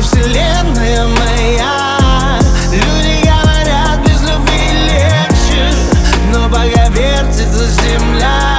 вселенная моя. Люди говорят, без любви легче, но пока вертится земля.